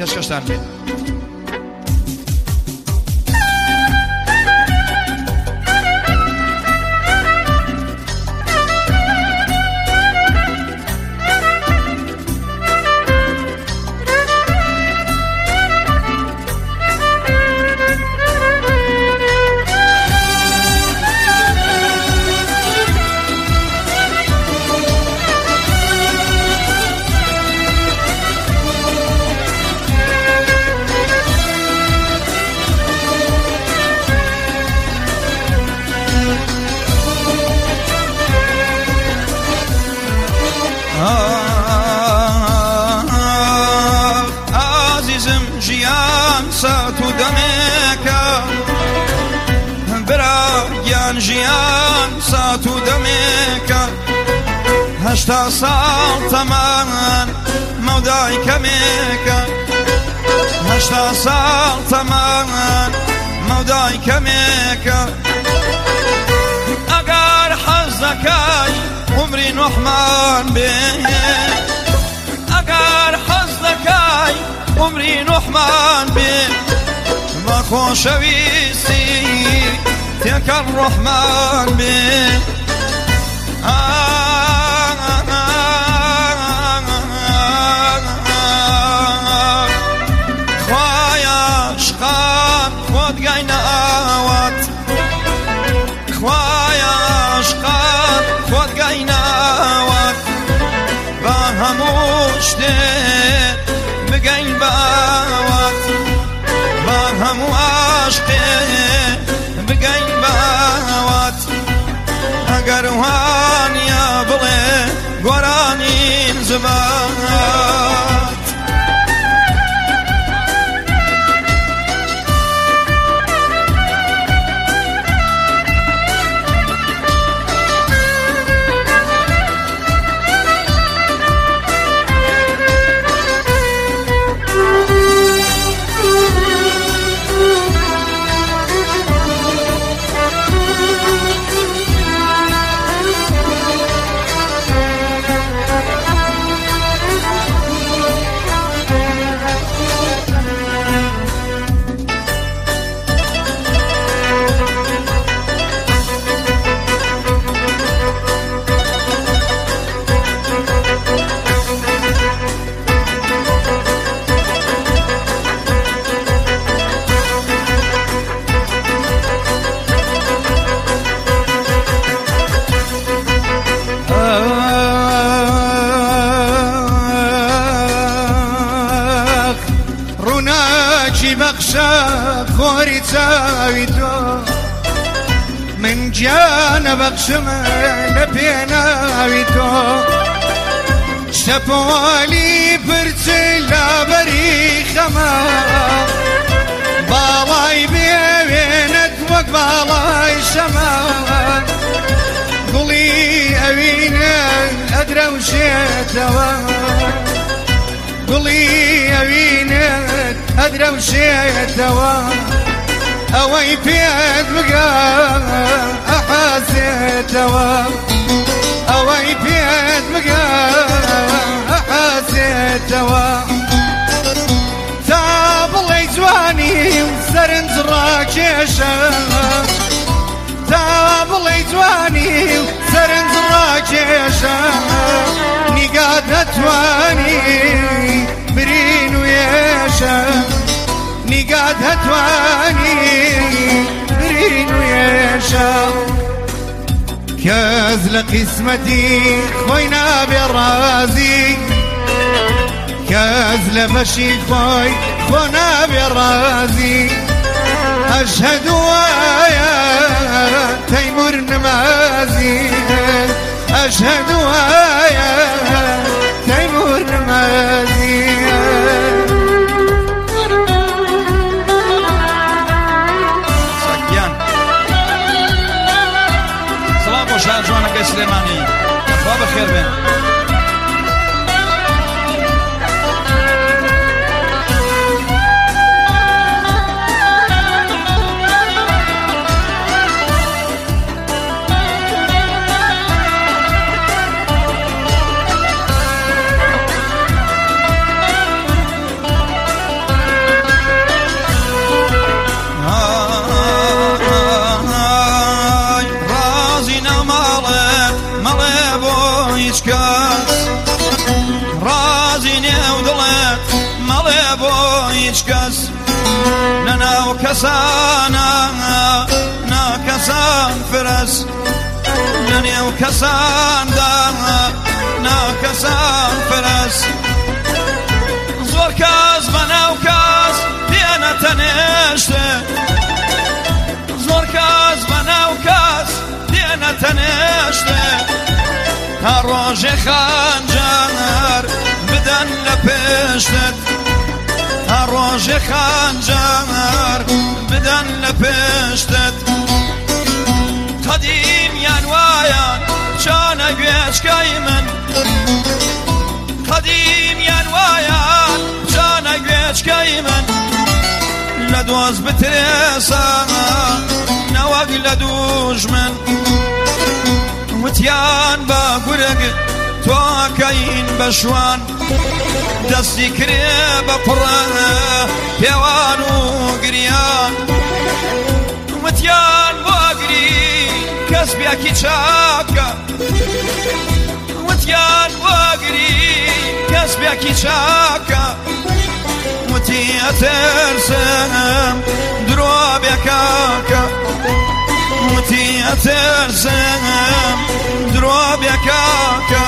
کەشکەشتان بێت. عزیزم ژیان سات و دەمێکە براگیان ژیان سات و دەمێکە هەشتا ساڵ تەمان مەودای کەمێکە هەشتا ساڵ تەمان مەودای کەمێکە ئەگەر حەز دەکەی عمری نوحمان بێ ئەگەر حەز دەکەی عمری نوحمان بێ بە خۆشەویستی تێکەڵ ڕۆحمان بێ خوایە عشقان خۆت گەینە ئاوات خوایە عشقان خۆت گەینە ئاوات بە هەموو شتێک بگەین باوات بە هەموو عاشقێک بگەین باوات ئەگەر وانە بڵێ گۆرانین زبات بەخشە خۆری چاوی تۆ من گیانە بەخشمە لە پێناوی تۆ شەپۆلی پرچل لابەری خەمە باڵای بێوێنت وەک باڵای شەمە گوڵی ئەوینە ئەدرەوشێتەوە گوڵی ئەوینت ئەدرەوشێتەوە ئەوەی پێت بگە ئەحەزێتەوە ئەوەی پێت بگە ئەحەزێتەوە تا بڵێ جوانی و سەرنج ڕاکێشە تا بڵێ جوانی و سەرنج ڕاکێشە نیگات دەتوانی برین و یێشە نیگات هەتوانی برین و یێشە کەس لە قیسمەتی خۆی نابێ ڕازی کەس لە بەشی خۆی خۆ نابێ ڕازی ئەشهەد وایە تەیمور نمازی ئەشهەد وایە تەیمور نمازی شان جوانەکەی سلێمانی خوا بەخێر بێن. کەس نەناو کەسانە ناکەسان فرەس لەنێو کەساندا ناکەسان فرەس زۆر کەس بەناو کەس دێنە تەنێشتێ زۆر کەس بەناو کەس دێنە تەنێشتێ تا ڕۆژێ خانجار بدەن لە پێشتت تا ڕۆژێ خانجار بدەن لە پێشتت قەدیمیان وایان چانە گوێچکەی من قەدیمیان وایان چانە گوێچکەی من لە دۆز بترێسە نەوەک لە دوژمن وتیان بە گورگ تۆکەین بە شوان دەستی کرێ بە پڕە پێوان و گریان وتیان بۆ ئەگری کەسبێکی چاکە وتیان بۆ ئەگری کەسبێکی چاکە وتی ئەترسم درۆ بێکاکە وتی ئەترسم درۆ بێکاکە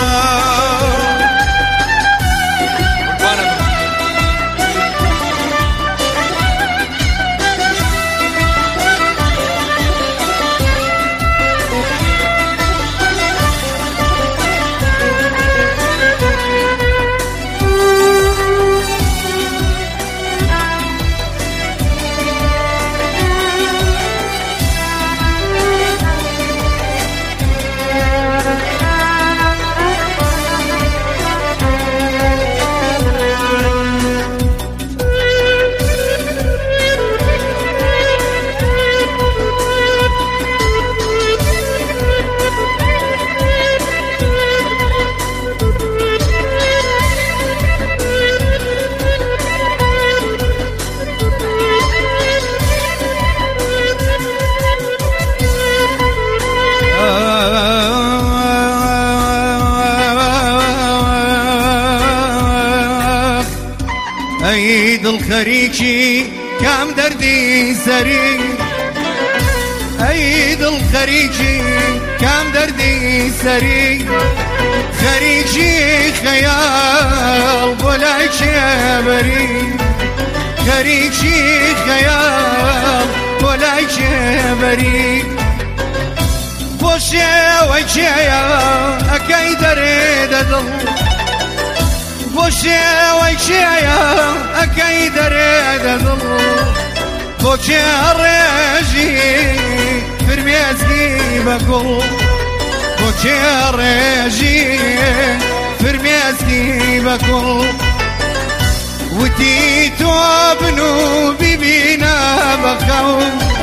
ئەی دڵخەریکی کام دەردی سەری ئەی دڵخەریکی کام دەردی سەری خەریکی خەیاڵ بۆ لای کێبەری خەریکی خەیاڵ بۆ لای کێبەری بۆ شێوەی کێیە ئەکەی دەرێدە دڵ بۆ شێوەی کێیە ئەکەی دەرێدە دڵ بۆ کێ ڕێژی فرمێزگی بە گوڵ بۆ کێ ڕێژی فرمێزگی بە گوڵ وتی تۆ بن و بیبینە بەخەو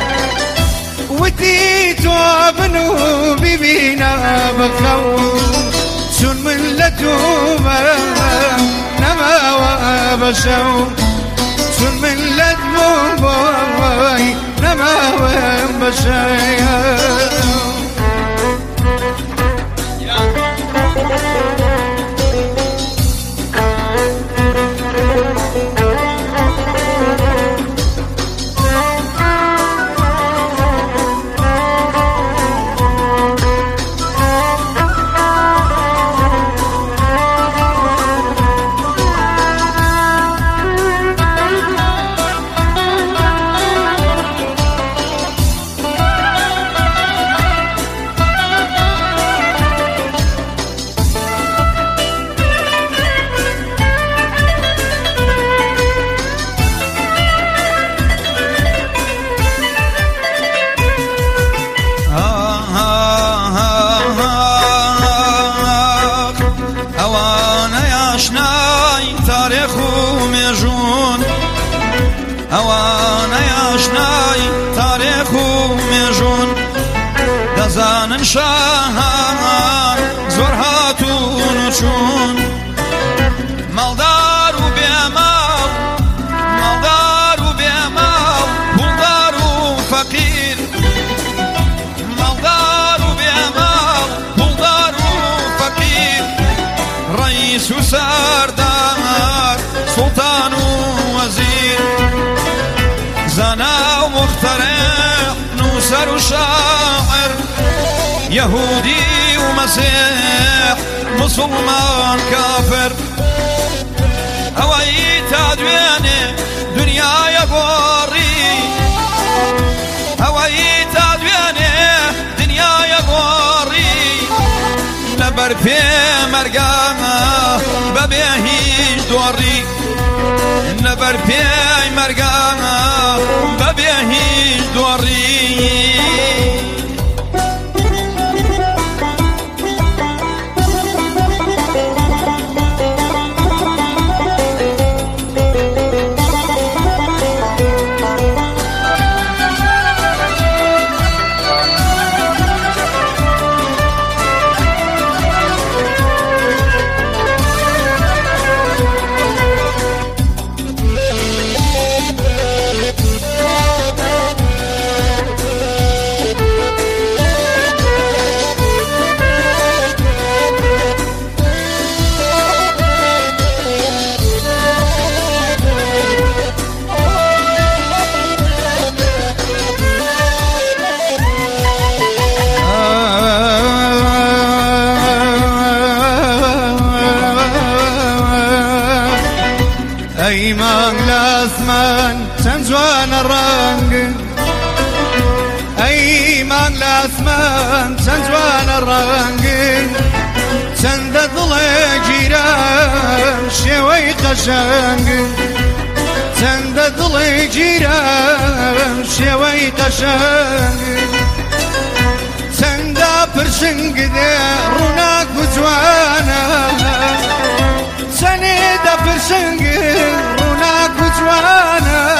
وتی تۆ بن و بیبینە بەخەو چون من لە توومە نەماوە بەشەو چون من لە دووم بۆی نەماوە بەشەو ئەوانەی ئاشنای تاریخ و مێژوون دەزانن شاهان زۆر هاتوون و چوون ماڵدار و بێماڵ ماڵدار و بێماڵ پوڵدار و فەقیر ماڵدار و بێماڵ پوڵدار و فەقیر ڕەئیس و سەردار سوڵتان و وەزیر زانا ومخترع نوسر وشاعر يهودي ومسيح مسلمان كافر هواي تادويني دنيا يغوري هواي تادويني دنيا يغوري لبر في مرقانا ببيهيش دوري لبر في مرقانا ببيهيش دوري أيمان لاسمان تنجوان الرنگ أيمان لاسمان تنجوان الرنگ چند دل جیران شوی قشنگ چند دل جیران شوی قشنگ چند پرشنگ ده روناک جوانا سند پرشنگ روناک جوانا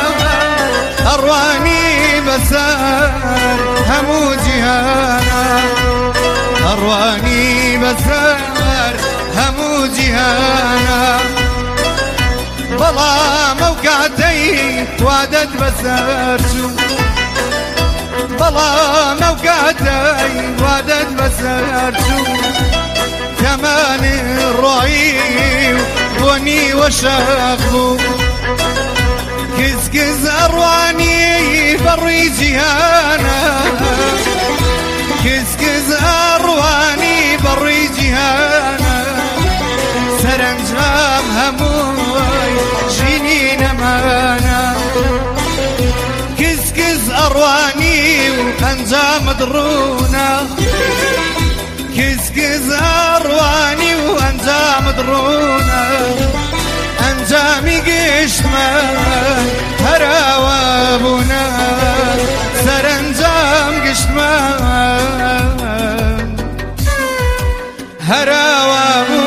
أرواني بسار همو جهانا أرواني بسار همو جهانا بلا موقعتي وعدت بسارتو بلا موقعتي وعدت بسارتو كمان الرعي وني وشاقو كز أرواني بري جهانا كز أرواني بري جهانا سرنجام هموي جيني نمانا كز أرواني وأنجام درونا كز أرواني وأنجام درونا أنجامي قشما هراوابنا سرنجام قشما هراوابنا